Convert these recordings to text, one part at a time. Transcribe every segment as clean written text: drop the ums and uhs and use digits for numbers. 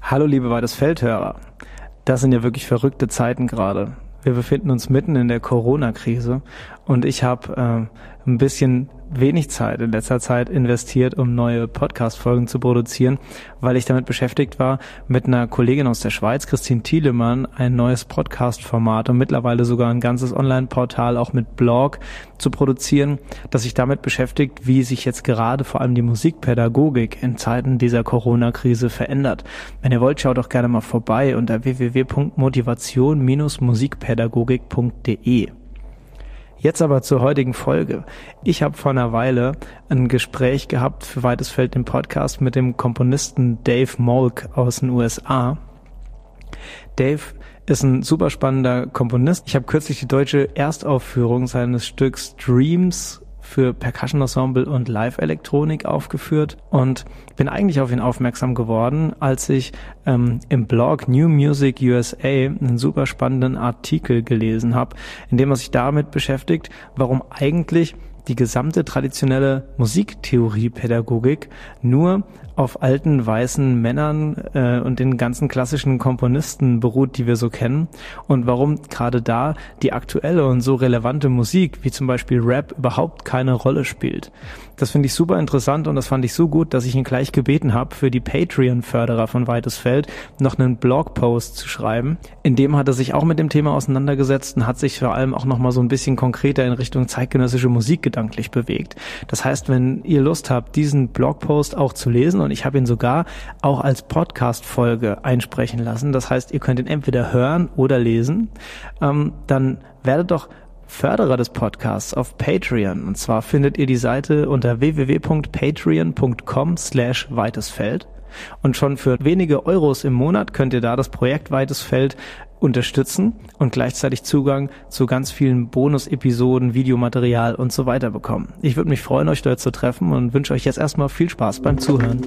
Hallo liebe Weites Feldhörer, das sind ja wirklich verrückte Zeiten gerade. Wir befinden uns mitten in der Corona-Krise und ich habe ein bisschen wenig Zeit in letzter Zeit investiert, um neue Podcast-Folgen zu produzieren, weil ich damit beschäftigt war, mit einer Kollegin aus der Schweiz, Christine Thielemann, ein neues Podcast-Format und mittlerweile sogar ein ganzes Online-Portal auch mit Blog zu produzieren, das sich damit beschäftigt, wie sich jetzt gerade vor allem die Musikpädagogik in Zeiten dieser Corona-Krise verändert. Wenn ihr wollt, schaut doch gerne mal vorbei unter www.motivation-musikpädagogik.de. Jetzt aber zur heutigen Folge. Ich habe vor einer Weile ein Gespräch gehabt für Weites Feld, den Podcast, mit dem Komponisten Dave Molk aus den USA. Dave ist ein super spannender Komponist. Ich habe kürzlich die deutsche Erstaufführung seines Stücks Dreams für Percussion Ensemble und Live-Elektronik aufgeführt und bin eigentlich auf ihn aufmerksam geworden, als ich im Blog New Music USA einen super spannenden Artikel gelesen habe, in dem er sich damit beschäftigt, warum eigentlich die gesamte traditionelle Musiktheorie-Pädagogik nur auf alten weißen Männern und den ganzen klassischen Komponisten beruht, die wir so kennen, und warum gerade da die aktuelle und so relevante Musik, wie zum Beispiel Rap, überhaupt keine Rolle spielt. Das finde ich super interessant und das fand ich so gut, dass ich ihn gleich gebeten habe, für die Patreon-Förderer von Weites Feld noch einen Blogpost zu schreiben. In dem hat er sich auch mit dem Thema auseinandergesetzt und hat sich vor allem auch nochmal so ein bisschen konkreter in Richtung zeitgenössische Musik gedanklich bewegt. Das heißt, wenn ihr Lust habt, diesen Blogpost auch zu lesen, und ich habe ihn sogar auch als Podcast-Folge einsprechen lassen, das heißt, ihr könnt ihn entweder hören oder lesen, dann werdet doch Förderer des Podcasts auf Patreon. Und zwar findet ihr die Seite unter www.patreon.com/weitesfeld. Und schon für wenige Euros im Monat könnt ihr da das Projekt Weites Feld unterstützen und gleichzeitig Zugang zu ganz vielen Bonus-Episoden, Videomaterial und so weiter bekommen. Ich würde mich freuen, euch dort zu treffen und wünsche euch jetzt erstmal viel Spaß beim Zuhören.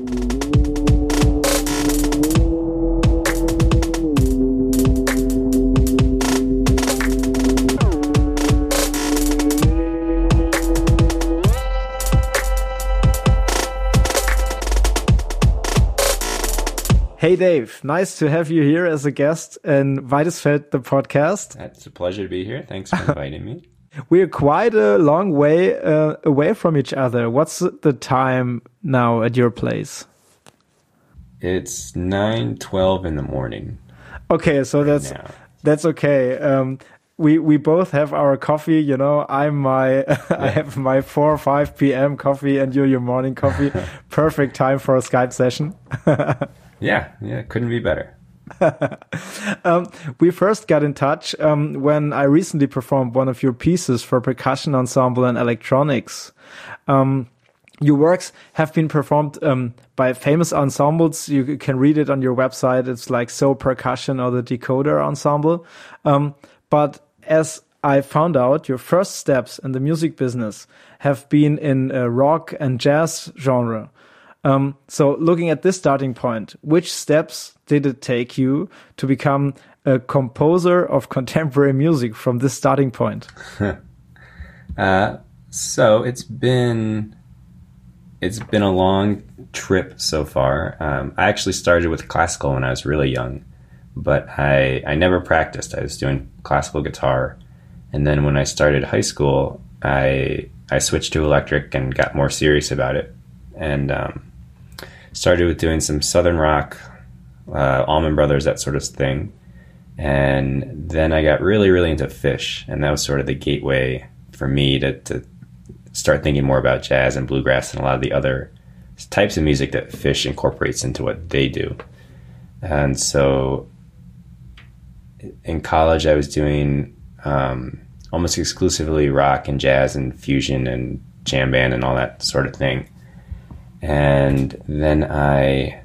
Hey Dave, nice to have you here as a guest in Weites Feld, the podcast. It's a pleasure to be here. Thanks for inviting me. We're quite a long way away from each other. What's the time now at your place? It's 9:12 in the morning. Okay, so that's okay. We both have our coffee, you know. I have my 4 or 5 p.m. coffee and you're your morning coffee. Perfect time for a Skype session. Yeah, couldn't be better. We first got in touch when I recently performed one of your pieces for Percussion Ensemble and Electronics. Your works have been performed by famous ensembles. You can read it on your website. It's like So Percussion or the Decoder Ensemble. But as I found out, your first steps in the music business have been in rock and jazz genre. So looking at this starting point, which steps did it take you to become a composer of contemporary music from this starting point? So it's been a long trip so far. I actually started with classical when I was really young, but I never practiced. I was doing classical guitar. And then when I started high school, I switched to electric and got more serious about it. And started with doing some Southern rock, Allman Brothers, that sort of thing. And then I got really, really into Phish. And that was sort of the gateway for me to start thinking more about jazz and bluegrass and a lot of the other types of music that Phish incorporates into what they do. And so in college, I was doing almost exclusively rock and jazz and fusion and jam band and all that sort of thing. And then I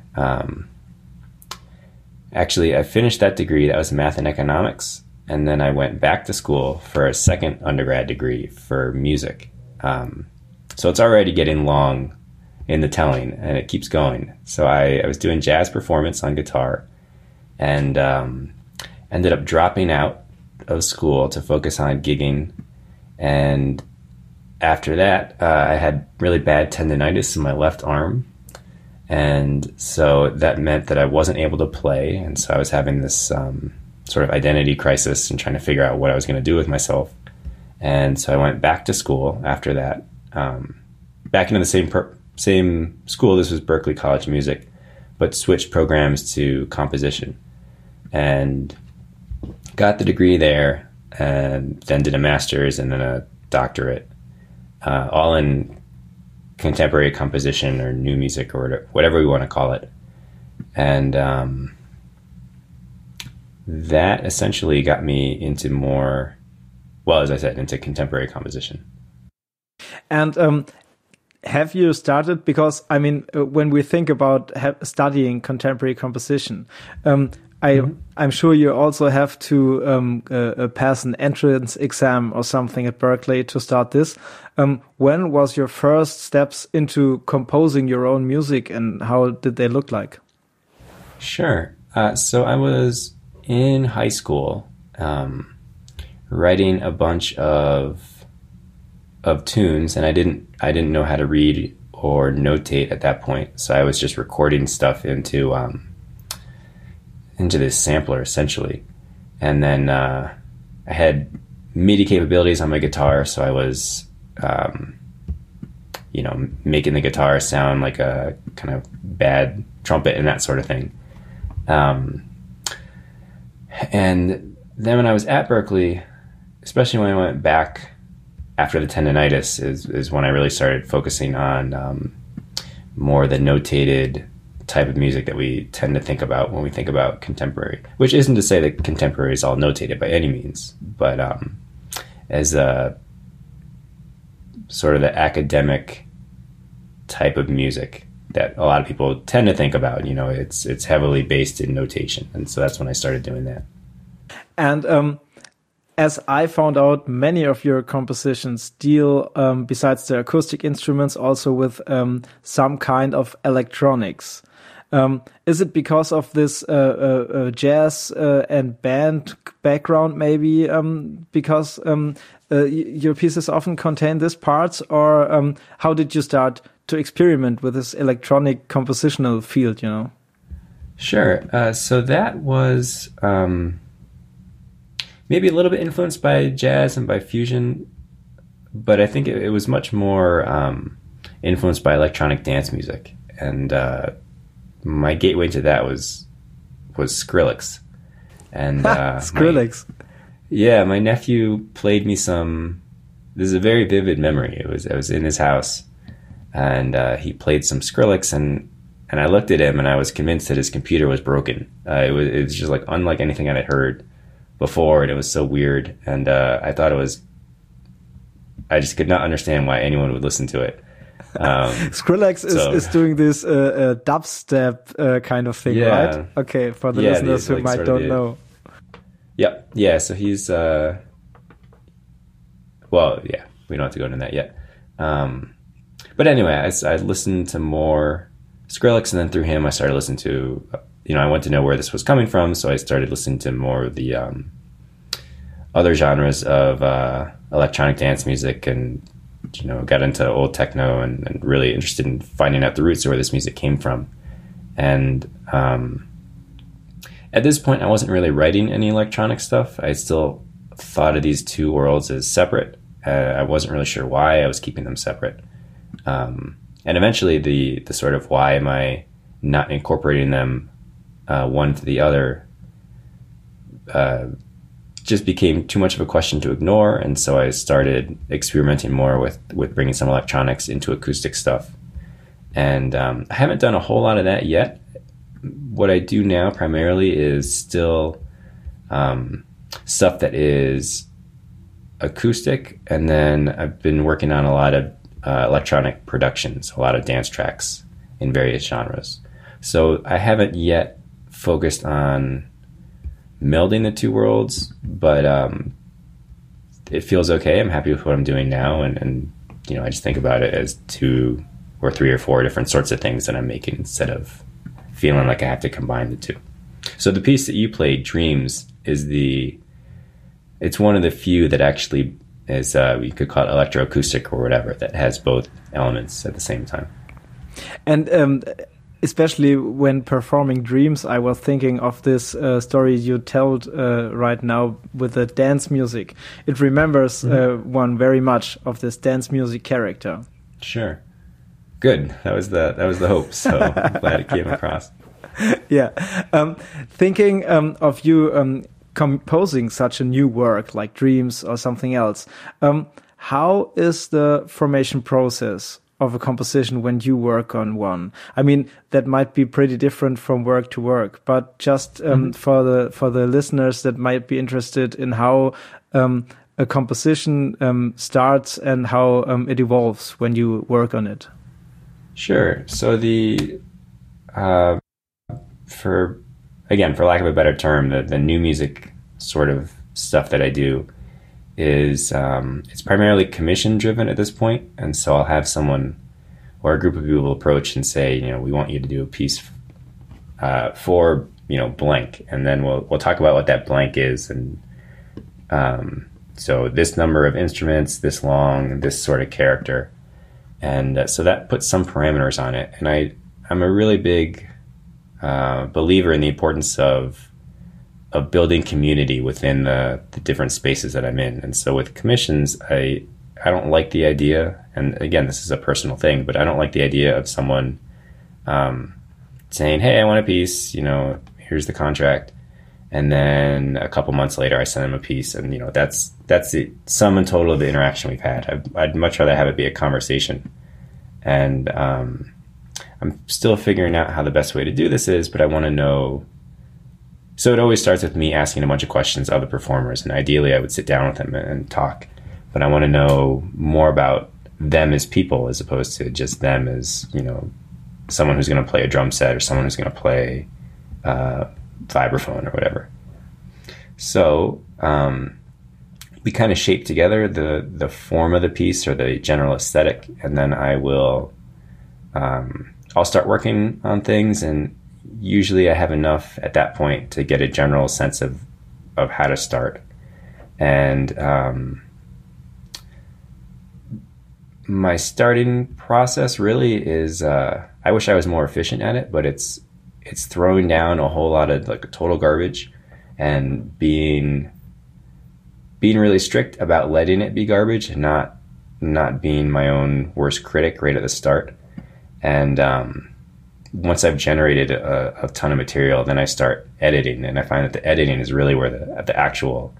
finished that degree. That was math and economics. And then I went back to school for a second undergrad degree for music. So it's already getting long in the telling, and it keeps going. So I was doing jazz performance on guitar and ended up dropping out of school to focus on gigging. And after that, I had really bad tendonitis in my left arm. And so that meant that I wasn't able to play. And so I was having this sort of identity crisis and trying to figure out what I was going to do with myself. And so I went back to school after that, back into the same school. This was Berklee College of Music, but switched programs to composition and got the degree there, and then did a master's and then a doctorate, all in contemporary composition or new music or whatever we want to call it. And that essentially got me into more, well, as I said, into contemporary composition. And have you started, because I mean, when we think about studying contemporary composition, I'm sure you also have to pass an entrance exam or something at Berklee to start this. When was your first steps into composing your own music, and how did they look like? Sure. So I was in high school writing a bunch of tunes, and I didn't know how to read or notate at that point. So I was just recording stuff into this sampler essentially. And then I had MIDI capabilities on my guitar, so I was making the guitar sound like a kind of bad trumpet and that sort of thing. And then when I was at Berklee, especially when I went back after the tendonitis, is when I really started focusing on more the notated type of music that we tend to think about when we think about contemporary, which isn't to say that contemporary is all notated by any means, but as a sort of the academic type of music that a lot of people tend to think about, it's heavily based in notation. And so that's when I started doing that. And as I found out, many of your compositions deal, besides the acoustic instruments, also with some kind of electronics. Is it because of this jazz and band background, maybe, because your pieces often contain these parts, or how did you start to experiment with this electronic compositional field, Sure. So that was maybe a little bit influenced by jazz and by fusion, but I think it was much more influenced by electronic dance music. And my gateway to that was Skrillex. And Skrillex. My nephew played me some. This is a very vivid memory. I was in his house, and he played some Skrillex, and I looked at him, and I was convinced that his computer was broken. It was just like unlike anything I had heard before, and it was so weird. And I thought I just could not understand why anyone would listen to it. Skrillex is doing this dubstep kind of thing, right? Okay, for the listeners who might don't know. Yep. Yeah, so he's we don't have to go into that yet. But anyway, I listened to more Skrillex, and then through him I started listening to, I wanted to know where this was coming from, so I started listening to more of the other genres of electronic dance music, and got into old techno and really interested in finding out the roots of where this music came from. And at this point, I wasn't really writing any electronic stuff. I still thought of these two worlds as separate. I wasn't really sure why I was keeping them separate. And eventually the sort of why am I not incorporating them one to the other just became too much of a question to ignore. And so I started experimenting more with bringing some electronics into acoustic stuff. And I haven't done a whole lot of that yet. What I do now primarily is still stuff that is acoustic. And then I've been working on a lot of electronic productions, a lot of dance tracks in various genres. So I haven't yet focused on melding the two worlds, but it feels okay. I'm happy with what I'm doing now, and I just think about it as 2 or 3 or 4 different sorts of things that I'm making instead of feeling like I have to combine the two. So the piece that you played, Dreams, it's one of the few that actually is, you could call it electroacoustic or whatever, that has both elements at the same time. And especially when performing Dreams, I was thinking of this story you told right now with the dance music. It remembers one very much of this dance music character. Sure. Good. That was the hope. So I'm glad it came across. Yeah. Thinking of you composing such a new work like Dreams or something else, how is the formation process of a composition when you work on one? I mean, that might be pretty different from work to work, but just for the listeners that might be interested in how a composition starts and how it evolves when you work on it. Sure. So for lack of a better term, the new music sort of stuff that I do is it's primarily commission driven at this point, and so I'll have someone or a group of people approach and say, we want you to do a piece for blank, and then we'll talk about what that blank is, and so this number of instruments, this long, this sort of character, and so that puts some parameters on it. And I'm a really big believer in the importance of building community within the different spaces that I'm in. And so with commissions, I don't like the idea, and again, this is a personal thing, but I don't like the idea of someone saying, hey, I want a piece, here's the contract. And then a couple months later, I send them a piece, and that's the sum and total of the interaction we've had. I'd much rather have it be a conversation. And I'm still figuring out how the best way to do this is, but I want to know. So it always starts with me asking a bunch of questions of the performers, and ideally I would sit down with them and talk. But I want to know more about them as people as opposed to just them as, someone who's going to play a drum set or someone who's going to play vibraphone or whatever. So we kind of shape together the form of the piece or the general aesthetic, and then I'll start working on things, and usually I have enough at that point to get a general sense of how to start. And my starting process really is, I wish I was more efficient at it, but it's throwing down a whole lot of total garbage and being really strict about letting it be garbage and not being my own worst critic right at the start. And once I've generated a ton of material, then I start editing, and I find that the editing is really where the actual,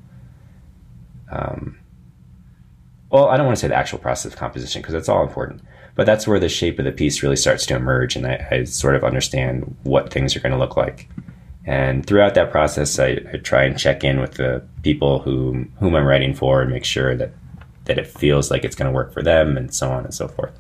I don't want to say the actual process of composition because it's all important, but that's where the shape of the piece really starts to emerge, and I sort of understand what things are going to look like. And throughout that process, I try and check in with the people whom I'm writing for and make sure that it feels like it's going to work for them, and so on and so forth.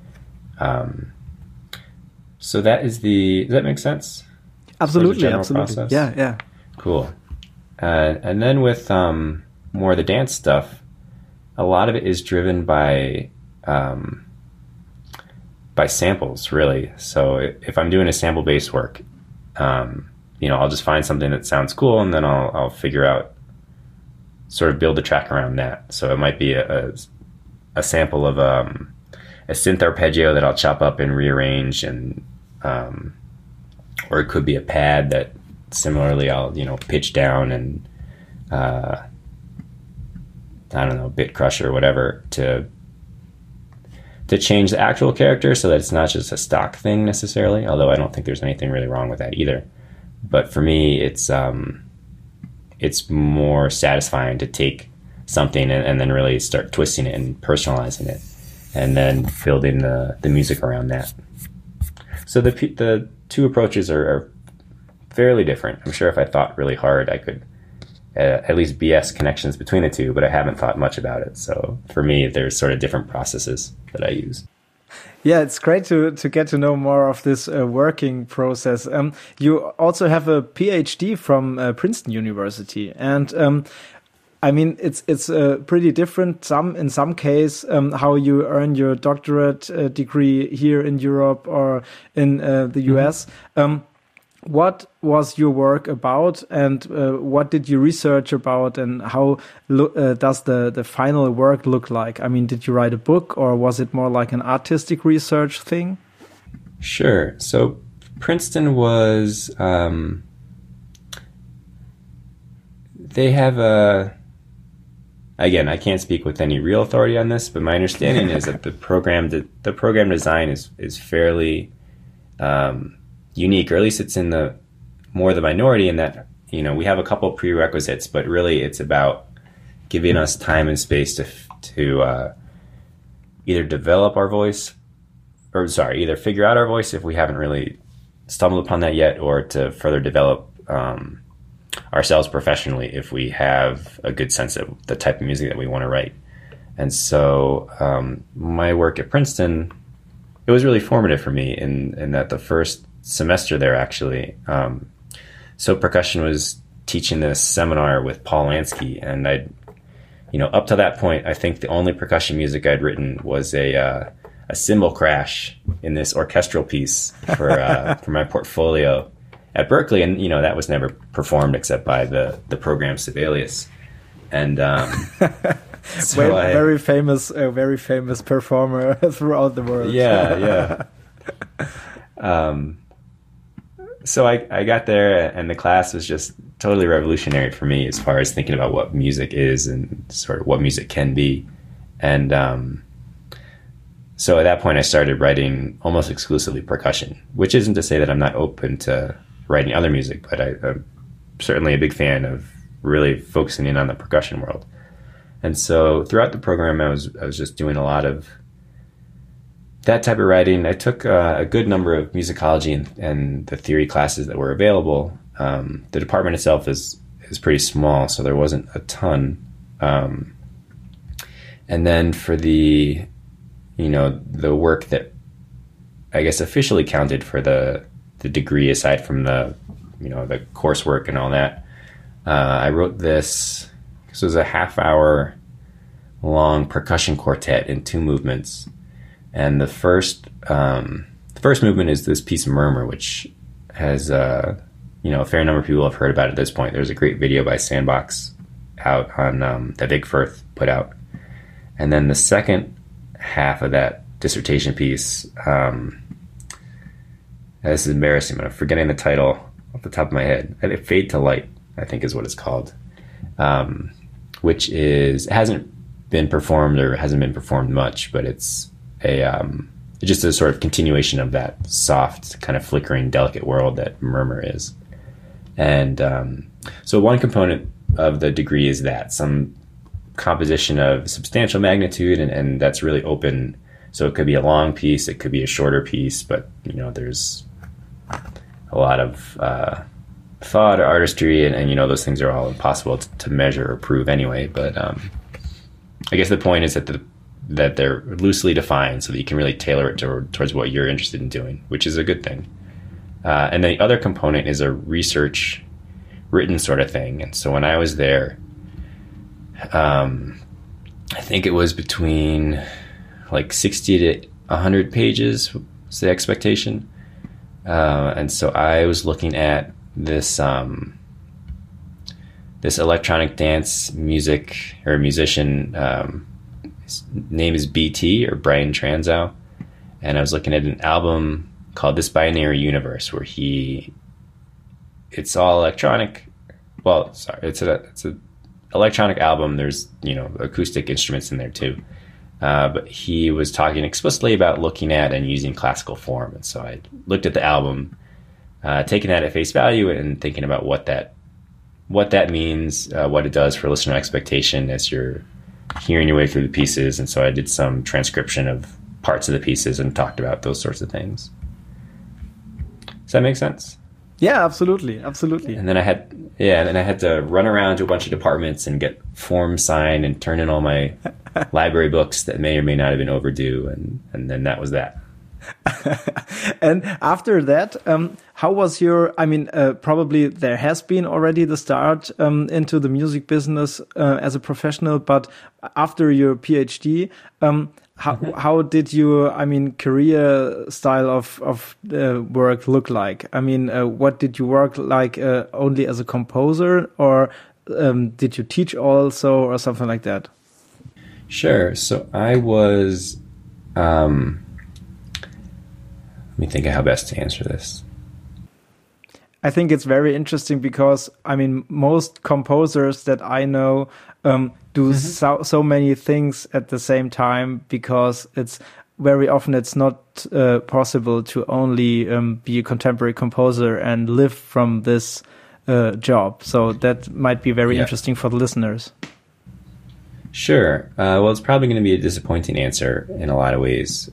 So does that make sense? Absolutely, absolutely. Process? Yeah. Cool. And then with more of the dance stuff, a lot of it is driven by samples, really. So if I'm doing a sample-based work, I'll just find something that sounds cool, and then I'll figure out, sort of build the track around that. So it might be a sample of a synth arpeggio that I'll chop up and rearrange, and or it could be a pad that similarly I'll pitch down and bit crusher or whatever to change the actual character so that it's not just a stock thing necessarily, although I don't think there's anything really wrong with that either. But for me, it's more satisfying to take something and then really start twisting it and personalizing it, and then building the music around that. So the two approaches are fairly different. I'm sure if I thought really hard, I could at least BS connections between the two, but I haven't thought much about it. So for me, there's sort of different processes that I use. Yeah, it's great to get to know more of this working process. You also have a PhD from Princeton University, and I mean it's pretty different. In some case, how you earn your doctorate degree here in Europe or in the US. What was your work about, and what did you research about, and how does the final work look like? I mean, did you write a book, or was it more like an artistic research thing? Sure. So Princeton was, they have a, again, I can't speak with any real authority on this, but my understanding is that the program design is fairly unique, or at least it's in the minority in that, you know, we have a couple prerequisites, but really it's about giving us time and space to either develop our voice, either figure out our voice if we haven't really stumbled upon that yet, or to further develop ourselves professionally if we have a good sense of the type of music that we want to write. And so my work at Princeton, it was really formative for me in that the first semester there actually, So Percussion was teaching this seminar with Paul Lansky, and up to that point, I think the only percussion music I'd written was a cymbal crash in this orchestral piece for my portfolio at Berklee, and that was never performed except by the program Sibelius. And so very famous performer throughout the world. Yeah. So I got there, and the class was just totally revolutionary for me as far as thinking about what music is and sort of what music can be. And so at that point, I started writing almost exclusively percussion, which isn't to say that I'm not open to writing other music, but I'm certainly a big fan of really focusing in on the percussion world. And so throughout the program, I was just doing a lot of that type of writing. I took a good number of musicology and the theory classes that were available. The department itself is pretty small, so there wasn't a ton. And then for the work that I guess officially counted for the degree, aside from the coursework and all that, I wrote this. This was a half-hour long percussion quartet in 2 movements. And the first movement is this piece Murmur, which has a fair number of people have heard about at this point. There's a great video by Sandbox out on that Big Firth put out. And then the second half of that dissertation piece, this is embarrassing, but I'm forgetting the title off the top of my head. Fade to Light, I think is what it's called, which hasn't been performed or hasn't been performed much, but it's just a sort of continuation of that soft, kind of flickering, delicate world that Murmur is. And so one component of the degree is that some composition of substantial magnitude, and that's really open. So it could be a long piece, it could be a shorter piece, but there's a lot of thought or artistry, and those things are all impossible to measure or prove anyway. But I guess the point is that they're loosely defined so that you can really tailor it towards what you're interested in doing, which is a good thing. And the other component is a research written sort of thing. And so when I was there, I think it was between like 60 to 100 pages was the expectation. And so I was looking at this electronic dance music or musician, his name is BT, or Brian Transow, and I was looking at an album called This Binary Universe, where it's all electronic. Well, sorry, it's a electronic album. There's acoustic instruments in there too, but he was talking explicitly about looking at and using classical form. And so I looked at the album, taking that at face value and thinking about what that means, what it does for listener expectation as you're hearing your way through the pieces. And so I did some transcription of parts of the pieces and talked about those sorts of things. Does that make sense? Yeah, absolutely. And then I had to run around to a bunch of departments and get forms signed and turn in all my library books that may or may not have been overdue, and then that was that. And after that, how was your, probably there has been already the start into the music business as a professional, but after your PhD, how did your, career style of work look like? What did you work like only as a composer, or did you teach also, or something like that? Sure. So I was, let me think of how best to answer this. I think it's very interesting because, I mean, most composers that I know do so many things at the same time, because it's very often it's not possible to only be a contemporary composer and live from this job. So that might be very interesting for the listeners. Sure. Well, it's probably going to be a disappointing answer in a lot of ways.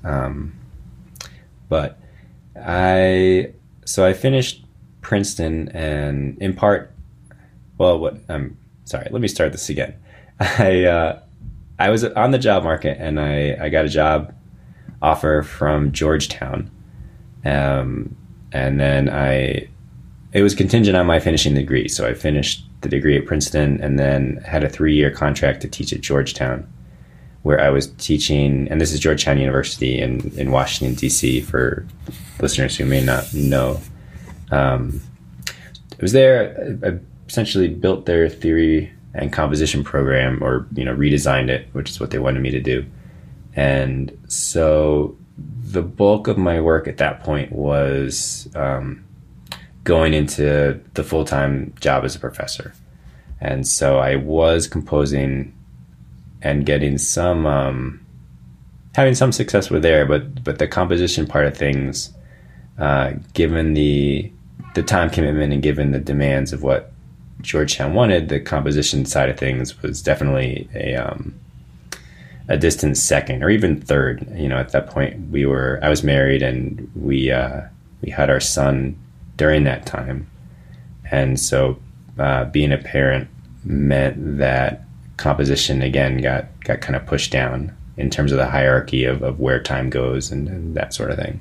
But I finished Princeton, and in part, sorry, let me start this again. I was on the job market, and I got a job offer from Georgetown. And then it was contingent on my finishing the degree. So I finished the degree at Princeton and then had a 3-year contract to teach at Georgetown, where I was teaching, and this is Georgetown University in Washington, D.C., for listeners who may not know. I was there, I essentially built their theory and composition program, or, redesigned it, which is what they wanted me to do. And so the bulk of my work at that point was going into the full-time job as a professor. And so I was composing and getting some, having some success with there, but the composition part of things, given the time commitment and given the demands of what Georgetown wanted, the composition side of things was definitely a distant second, or even third. At that point I was married, and we had our son during that time. And so being a parent meant that composition again got kind of pushed down in terms of the hierarchy of where time goes and that sort of thing.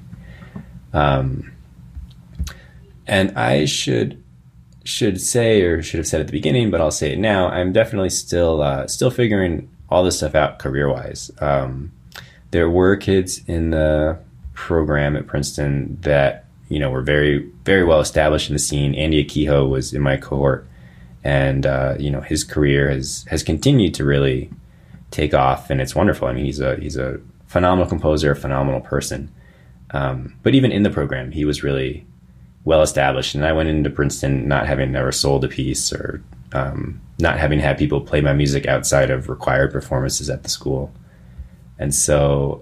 And I should say, or should have said at the beginning, but I'll say it now, I'm definitely still figuring all this stuff out career-wise. There were kids in the program at Princeton that, were very, very well established in the scene. Andy Akiho was in my cohort, and, his career has continued to really take off, and it's wonderful. I mean, he's a phenomenal composer, a phenomenal person. But even in the program, he was really well established. And I went into Princeton not having ever sold a piece, or not having had people play my music outside of required performances at the school. And so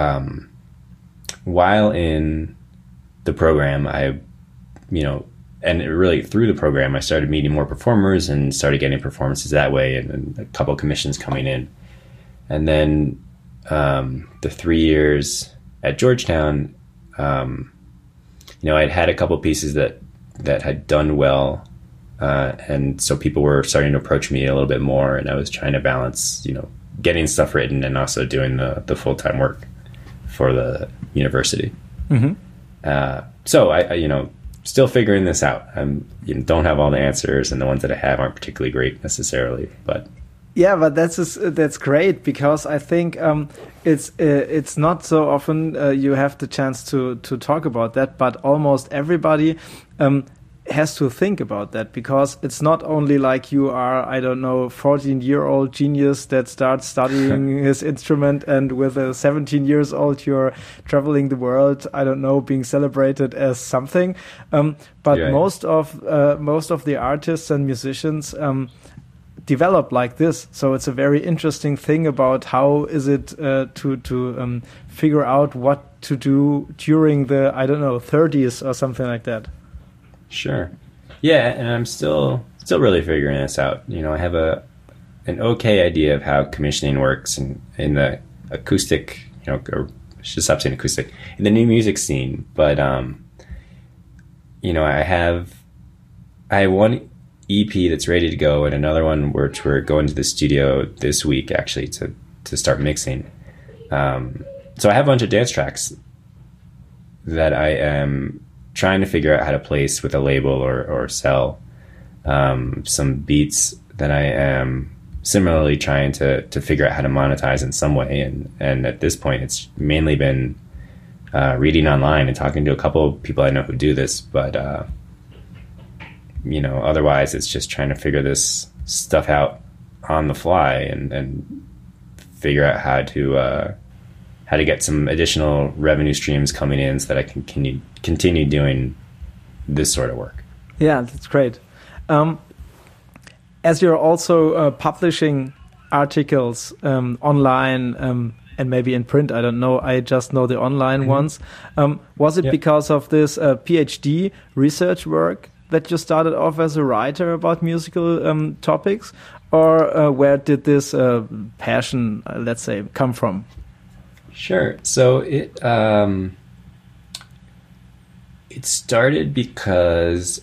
while in the program, and really through the program, I started meeting more performers and started getting performances that way, and a couple of commissions coming in. And then the 3 years at Georgetown, I'd had a couple pieces that had done well, and so people were starting to approach me a little bit more, and I was trying to balance, getting stuff written and also doing the full-time work for the university. Mm-hmm. So I still figuring this out. Don't have all the answers, and the ones that I have aren't particularly great necessarily, but. Yeah, but that's great, because I think it's not so often you have the chance to talk about that, but almost everybody has to think about that, because it's not only like you are, 14-year-old genius that starts studying his instrument, and with a 17 years old you're traveling the world, being celebrated as something. But yeah. Most of the artists and musicians develop like this. So it's a very interesting thing about how is it to figure out what to do during the 30s or something like that. Sure. Yeah, and I'm still really figuring this out. I have an okay idea of how commissioning works in the acoustic, or I should stop saying acoustic, in the new music scene. But I have one EP that's ready to go, and another one which we're going to the studio this week actually to start mixing. So I have a bunch of dance tracks that I am trying to figure out how to place with a label or sell. Some beats that I am similarly trying to figure out how to monetize in some way, and at this point it's mainly been reading online and talking to a couple of people I know who do this, but otherwise it's just trying to figure this stuff out on the fly and figure out how to get some additional revenue streams coming in so that I can continue doing this sort of work. Yeah, that's great. Um, as you're also publishing articles online and maybe in print, I don't know. I just know the online ones. Was it because of this PhD research work that you started off as a writer about musical topics, or where did this passion, let's say, come from? Sure. So it started because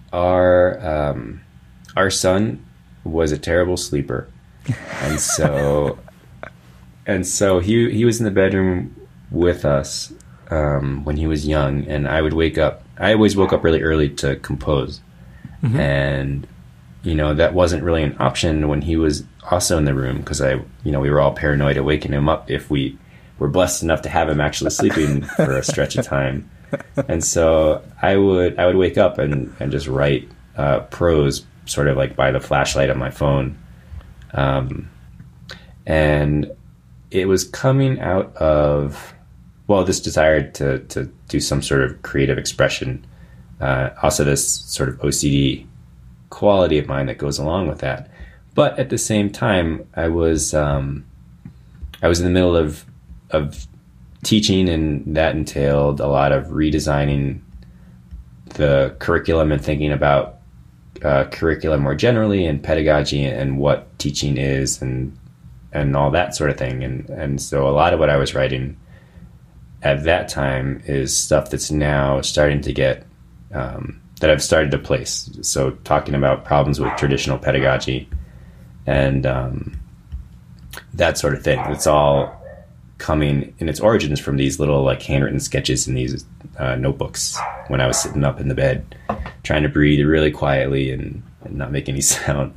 our son was a terrible sleeper, and so he was in the bedroom with us when he was young, and I would wake up. I always woke up really early to compose, and that wasn't really an option when he was also in the room, because we were all paranoid of waking him up if we were blessed enough to have him actually sleeping for a stretch of time. And so I would wake up and just write prose sort of like by the flashlight of my phone. And it was coming out of, this desire to do some sort of creative expression. Also this sort of OCD quality of mine that goes along with that. But at the same time, I was in the middle of teaching, and that entailed a lot of redesigning the curriculum and thinking about curriculum more generally, and pedagogy, and what teaching is, and all that sort of thing. And so a lot of what I was writing at that time is stuff that's now starting to get that I've started to place. So talking about problems with traditional pedagogy and that sort of thing. It's all coming in its origins from these little like handwritten sketches in these notebooks when I was sitting up in the bed trying to breathe really quietly and not make any sound.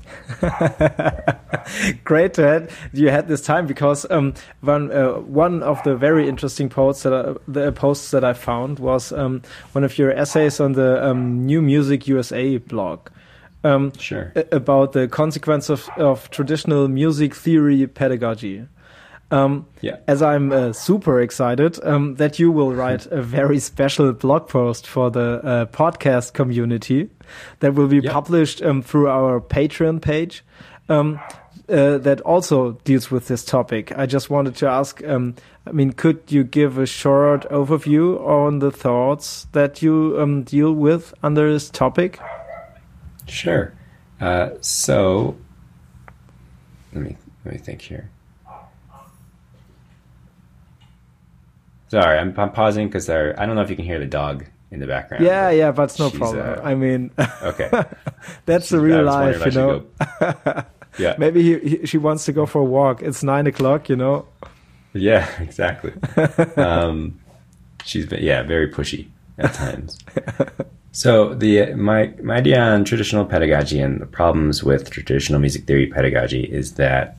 Great that you had this time, because one of the very interesting posts that I found was one of your essays on the New Music USA blog. Sure. About the consequence of traditional music theory pedagogy. As I'm super excited that you will write a very special blog post for the podcast community that will be published through our Patreon page that also deals with this topic. I just wanted to ask, could you give a short overview on the thoughts that you deal with under this topic? Sure. So let me think here. Sorry, I'm pausing because I don't know if you can hear the dog in the background. Yeah, but it's no problem. Okay, that's the real life, Yeah, maybe she wants to go for a walk. It's 9:00, Yeah, exactly. She's very pushy at times. So my idea on traditional pedagogy and the problems with traditional music theory pedagogy is that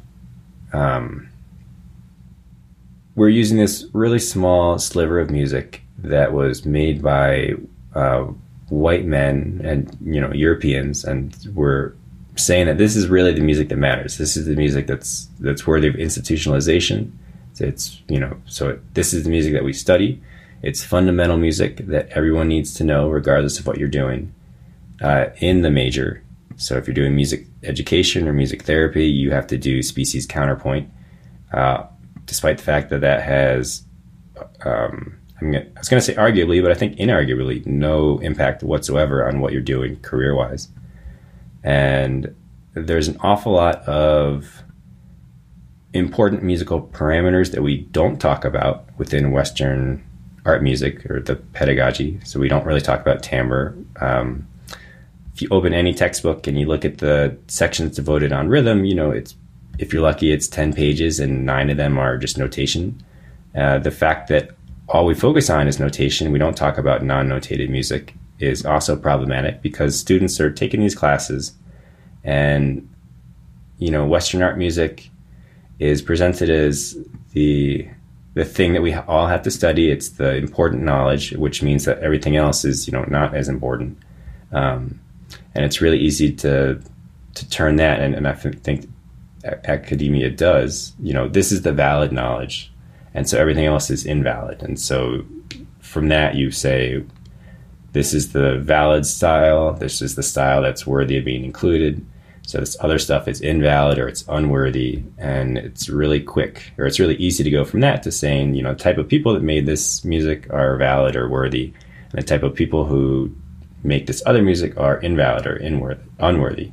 we're using this really small sliver of music that was made by white men and Europeans, and we're saying that this is really the music that matters. This is the music that's worthy of institutionalization. So this is the music that we study. It's fundamental music that everyone needs to know, regardless of what you're doing in the major. So if you're doing music education or music therapy, you have to do species counterpoint. Despite the fact that has, I was going to say arguably, but I think inarguably, no impact whatsoever on what you're doing career-wise. And there's an awful lot of important musical parameters that we don't talk about within Western art music or the pedagogy. So we don't really talk about timbre. If you open any textbook and you look at the sections devoted on rhythm, if you're lucky, it's 10 pages and 9 of them are just notation. The fact that all we focus on is notation, we don't talk about non-notated music, is also problematic, because students are taking these classes and, Western art music is presented as the thing that we all have to study. It's the important knowledge, which means that everything else is, not as important. And it's really easy to turn that, and I think academia does, this is the valid knowledge, and so everything else is invalid. And so from that you say, this is the valid style. This is the style that's worthy of being included. So this other stuff is invalid or it's unworthy. And it's really quick, or it's really easy to go from that to saying, the type of people that made this music are valid or worthy. And the type of people who make this other music are invalid or unworthy.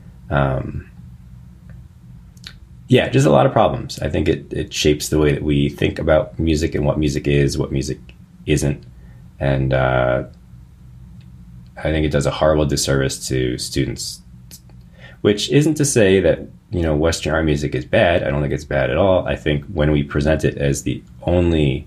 Just a lot of problems. I think it shapes the way that we think about music and what music is, what music isn't. And I think it does a horrible disservice to students, which isn't to say that, Western art music is bad. I don't think it's bad at all. I think when we present it as the only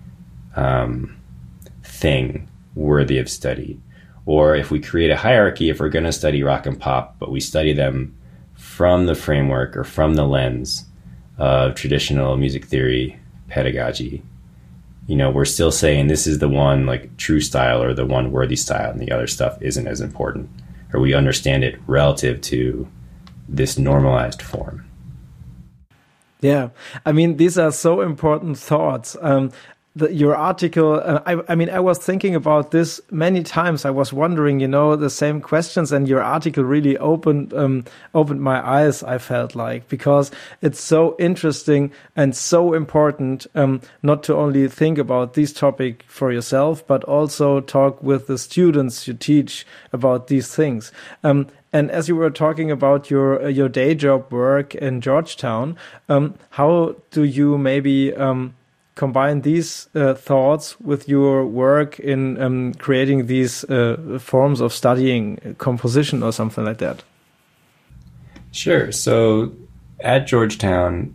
thing worthy of study, or if we create a hierarchy, if we're going to study rock and pop, but we study them from the framework or from the lens of traditional music theory pedagogy, we're still saying this is the one like true style or the one worthy style, and the other stuff isn't as important, or we understand it relative to this normalized form. Yeah, I mean, these are so important thoughts. Your article, I was thinking about this many times. I was wondering, the same questions, and your article really opened my eyes, I felt like, because it's so interesting and so important, not to only think about this topic for yourself, but also talk with the students you teach about these things. And as you were talking about your day job work in Georgetown, how do you maybe combine these thoughts with your work in creating these forms of studying composition or something like that? Sure. So at Georgetown,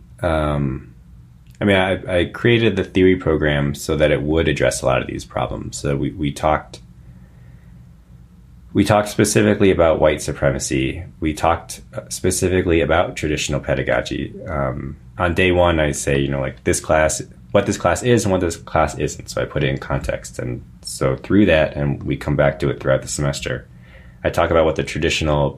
I created the theory program so that it would address a lot of these problems. So we talked specifically about white supremacy. We talked specifically about traditional pedagogy. On day one, I say, what this class is and what this class isn't. So I put it in context. And so through that, and we come back to it throughout the semester, I talk about what the traditional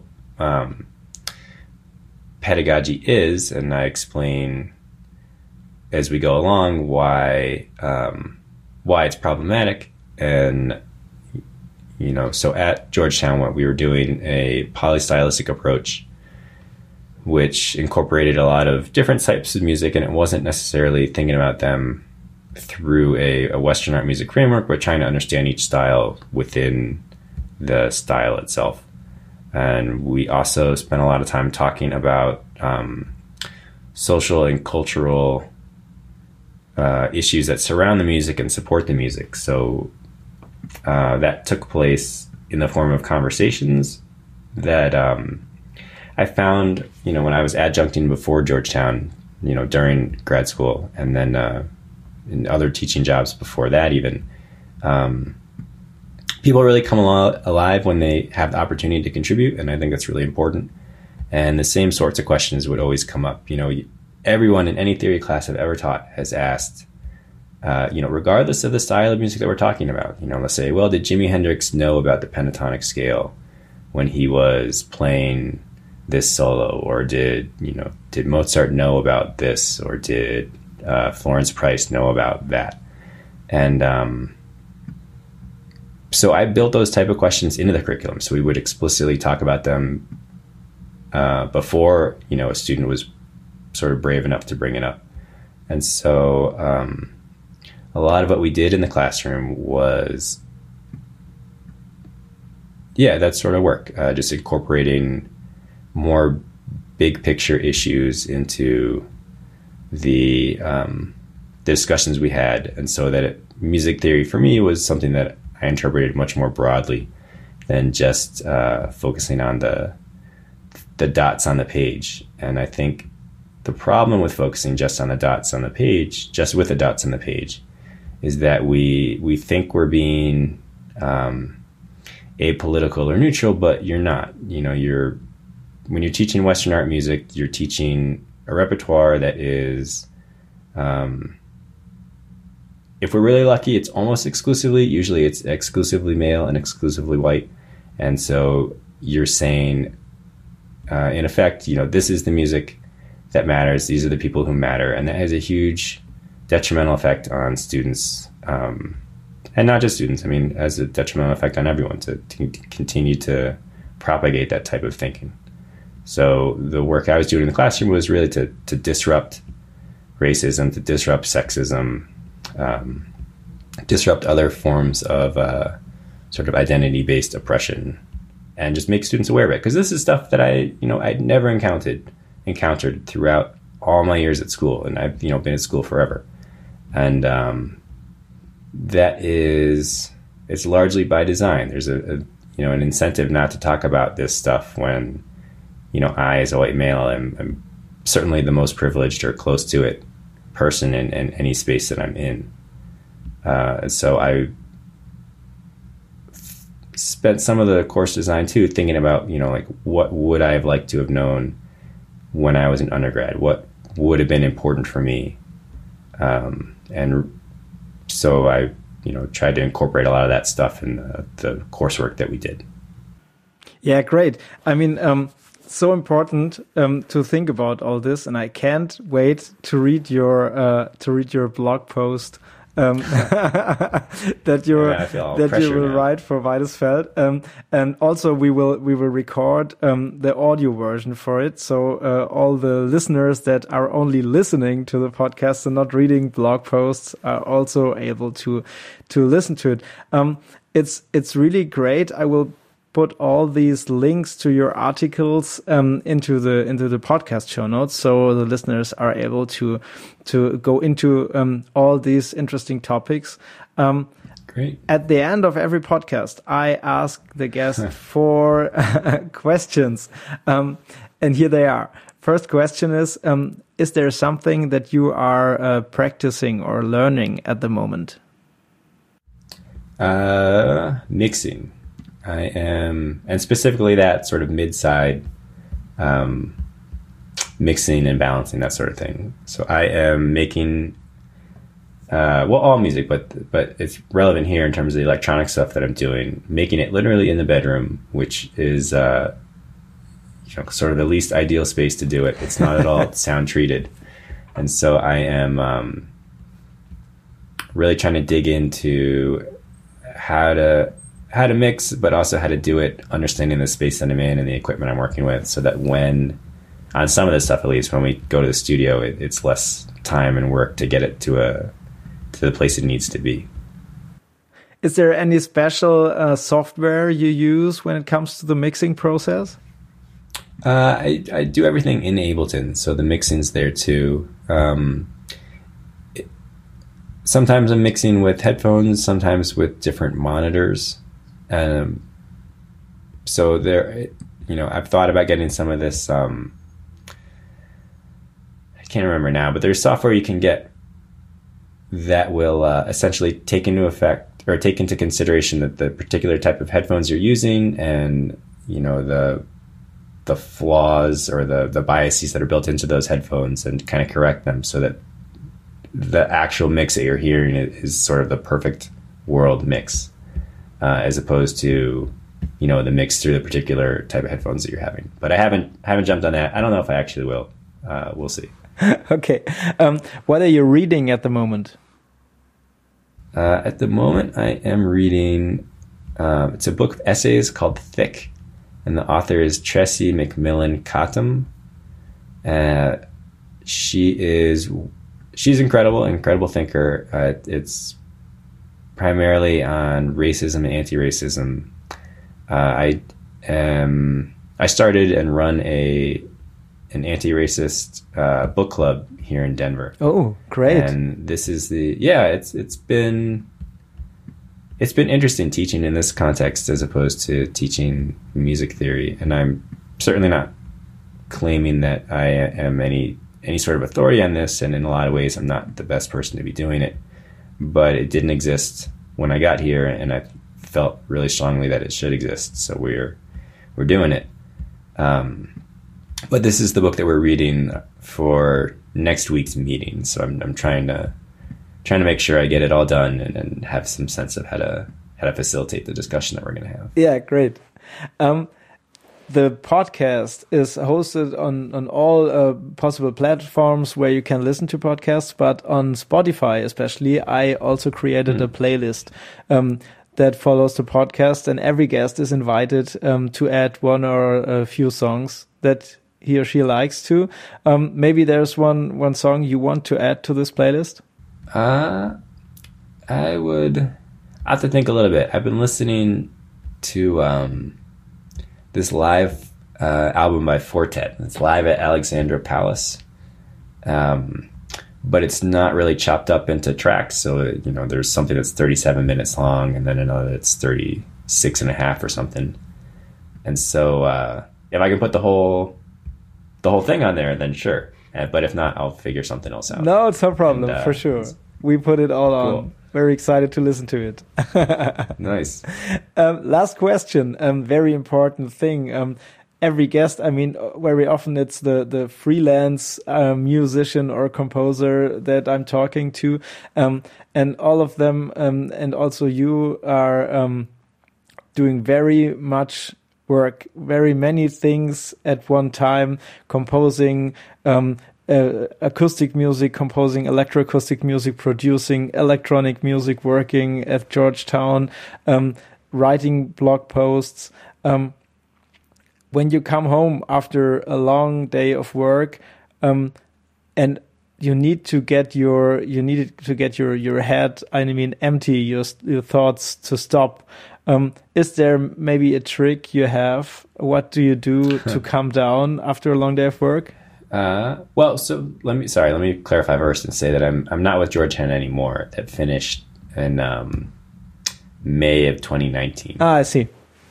pedagogy is, and I explain as we go along why it's problematic. And, so at Georgetown, what we were doing a polystylistic approach, which incorporated a lot of different types of music, and it wasn't necessarily thinking about them through a Western art music framework, but trying to understand each style within the style itself. And we also spent a lot of time talking about social and cultural issues that surround the music and support the music. So that took place in the form of conversations that I found, when I was adjuncting before Georgetown, during grad school, and then in other teaching jobs before that even, people really come alive when they have the opportunity to contribute, and I think that's really important. And the same sorts of questions would always come up. Everyone in any theory class I've ever taught has asked, regardless of the style of music that we're talking about, let's say, well, did Jimi Hendrix know about the pentatonic scale when he was playing this solo, or did Mozart know about this, or did Florence Price know about that? And so I built those type of questions into the curriculum, so we would explicitly talk about them before a student was sort of brave enough to bring it up. And so a lot of what we did in the classroom was that sort of work, just incorporating more big picture issues into the discussions we had. And so that music theory for me was something that I interpreted much more broadly than just focusing on the dots on the page. And I think the problem with focusing just on the dots on the page, just with the dots on the page, is that we think we're being apolitical or neutral, but you're not. When you're teaching Western art music, you're teaching a repertoire that is, if we're really lucky, it's almost exclusively, usually it's exclusively male and exclusively white. And so you're saying, in effect, this is the music that matters. These are the people who matter. And that has a huge detrimental effect on students' and not just students. I mean, as a detrimental effect on everyone to continue to propagate that type of thinking. So the work I was doing in the classroom was really to disrupt racism, to disrupt sexism, disrupt other forms of sort of identity-based oppression, and just make students aware of it. Because this is stuff that I'd never encountered throughout all my years at school, and I've been at school forever. And it's largely by design. There's an incentive not to talk about this stuff when, I, as a white male, am certainly the most privileged or close to it person in any space that I'm in. So I spent some of the course design too thinking about, like, what would I have liked to have known when I was an undergrad? What would have been important for me? And so I, tried to incorporate a lot of that stuff in the coursework that we did. Yeah, great. I mean, so important to think about all this, and I can't wait to read your blog post that you will write for Weites Feld, and also we will record the audio version for it, so all the listeners that are only listening to the podcast and not reading blog posts are also able to listen to it. It's really great. I will put all these links to your articles into the podcast show notes, so the listeners are able to go into all these interesting topics. Great. At the end of every podcast, I ask the guest for questions, and here they are. First question is there something that you are practicing or learning at the moment? Mixing. I am, and specifically that sort of mid-side mixing and balancing, that sort of thing. So I am making, all music, but it's relevant here in terms of the electronic stuff that I'm doing, making it literally in the bedroom, which is, sort of the least ideal space to do it. It's not at all sound treated. And so I am really trying to dig into how to mix, but also how to do it, understanding the space that I'm in and the equipment I'm working with, so that when, on some of this stuff at least, when we go to the studio, it's less time and work to get it to the place it needs to be. Is there any special software you use when it comes to the mixing process? I do everything in Ableton, so the mixing's there too. Sometimes I'm mixing with headphones, sometimes with different monitors. So there, I've thought about getting some of this, I can't remember now, but there's software you can get that will essentially take into consideration that the particular type of headphones you're using, and the flaws or the biases that are built into those headphones, and kind of correct them so that the actual mix that you're hearing is sort of the perfect world mix, as opposed to, the mix through the particular type of headphones that you're having. But I haven't jumped on that. I don't know if I actually will. We'll see. Okay. What are you reading at the moment? At the moment, I am reading, it's a book of essays called Thick, and the author is Tressie McMillan Cottom. She's incredible thinker. It's primarily on racism and anti-racism. I started and run an anti-racist book club here in Denver. Oh, great! And this is it's been interesting teaching in this context as opposed to teaching music theory. And I'm certainly not claiming that I am any sort of authority on this, and in a lot of ways I'm not the best person to be doing it, but it didn't exist when I got here, and I felt really strongly that it should exist, so we're doing it. But this is the book that we're reading for next week's meeting, so I'm trying to make sure I get it all done and have some sense of how to facilitate the discussion that we're going to have. Yeah, great. the podcast is hosted on all possible platforms where you can listen to podcasts, but on Spotify especially, I also created a playlist that follows the podcast, and every guest is invited to add one or a few songs that he or she likes to. Maybe there's one song you want to add to this playlist? I have to think a little bit. I've been listening to this live album by Fortet. It's live at Alexandra Palace. But it's not really chopped up into tracks. So, there's something that's 37 minutes long and then another that's 36 and a half or something. And so if I can put the whole thing on there, then sure. But if not, I'll figure something else out. No, it's no problem, for sure. We put it all on. Cool. Very excited to listen to it. Nice. Last question, very important thing. Every guest, very often it's the freelance musician or composer that I'm talking to, and all of them, and also you are doing very much work, very many things at one time, composing acoustic music, composing electroacoustic music, producing electronic music, working at Georgetown, writing blog posts. When you come home after a long day of work, and you need to get your head, empty, your thoughts to stop. Is there maybe a trick you have? What do you do to calm down after a long day of work? So let me clarify first and say that I'm not with Georgetown anymore. That finished in May of 2019. I see.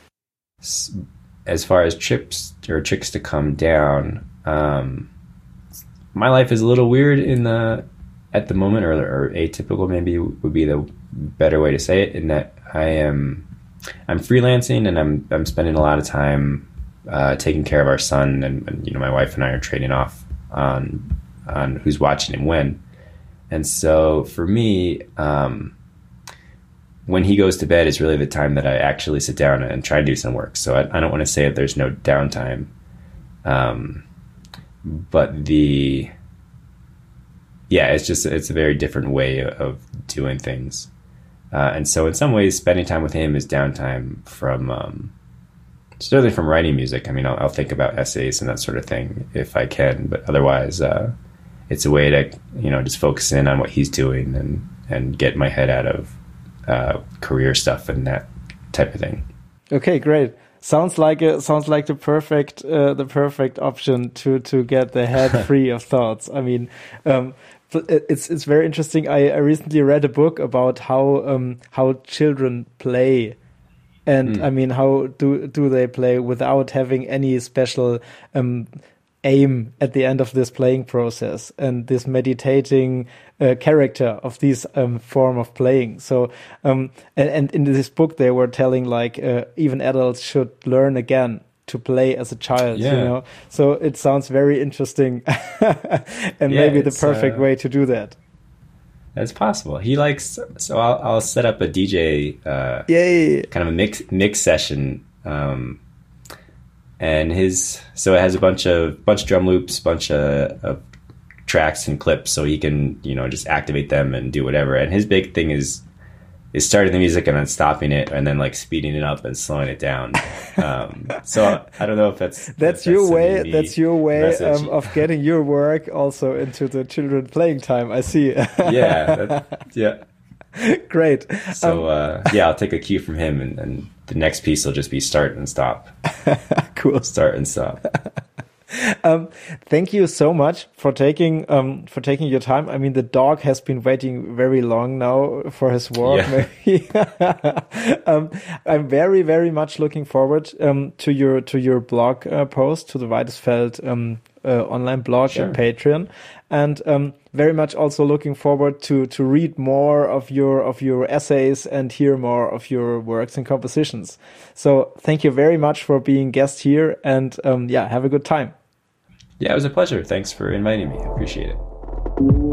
As far as trips or tricks to come down, my life is a little weird at the moment, or atypical maybe would be the better way to say it, in that I'm freelancing and I'm spending a lot of time taking care of our son, and my wife and I are trading off on who's watching him when. And so for me, when he goes to bed is really the time that I actually sit down and try to do some work. So I don't want to say that there's no downtime. But it's a very different way of doing things. And so in some ways, spending time with him is downtime from, certainly from writing music. I'll think about essays and that sort of thing if I can, but otherwise, it's a way to, just focus in on what he's doing and get my head out of career stuff and that type of thing. Okay, great. Sounds like the perfect option to get the head free of thoughts. It's very interesting. I recently read a book about how children play, and how do they play without having any special aim at the end of this playing process, and this meditating character of this form of playing. So and in this book they were telling even adults should learn again to play as a child. So it sounds very interesting and maybe the perfect way to do that. That's possible. He likes, so I'll set up a DJ kind of a mix session, and so it has a bunch of drum loops, bunch of tracks and clips, so he can just activate them and do whatever. And his big thing is starting the music and then stopping it, and then speeding it up and slowing it down. So I don't know if that's your way. That's your way of getting your work also into the children playing time. I see. Yeah. Great. So I'll take a cue from him, and the next piece will just be start and stop. Cool. Start and stop. Thank you so much for taking your time. The dog has been waiting very long now for his walk. Yeah. Maybe. I'm very, very much looking forward to your blog post, to the Weidesfeld online blog. Sure. And Patreon, and very much also looking forward to read more of your essays and hear more of your works and compositions. So thank you very much for being guest here, and have a good time. Yeah, it was a pleasure. Thanks for inviting me. I appreciate it.